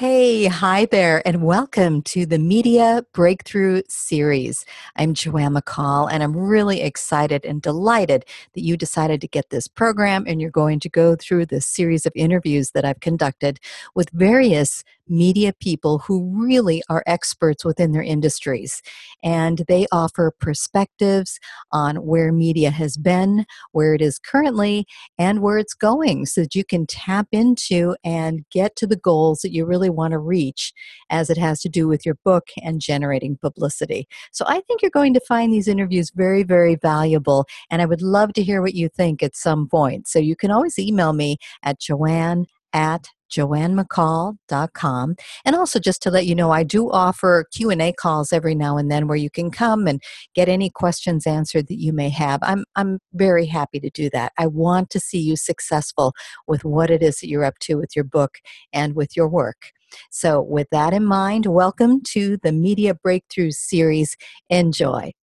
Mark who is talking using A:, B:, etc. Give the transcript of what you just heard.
A: Hey, hi there, and welcome to the Media Breakthrough Series. I'm Joanne McCall, and I'm really excited and delighted that you decided to get this program and you're going to go through this series of interviews that I've conducted with various media people who really are experts within their industries. And they offer perspectives on where media has been, where it is currently, and where it's going so that you can tap into and get to the goals that you really want to reach as it has to do with your book and generating publicity. So I think you're going to find these interviews very, very valuable, and I would love to hear what you think at some point. So you can always email me at joanne@joannemccall.com. And also just to let you know, I do offer Q&A calls every now and then where you can come and get any questions answered that you may have. I'm very happy to do that. I want to see you successful with what it is that you're up to with your book and with your work. So with that in mind, welcome to the Media Breakthrough Series. Enjoy.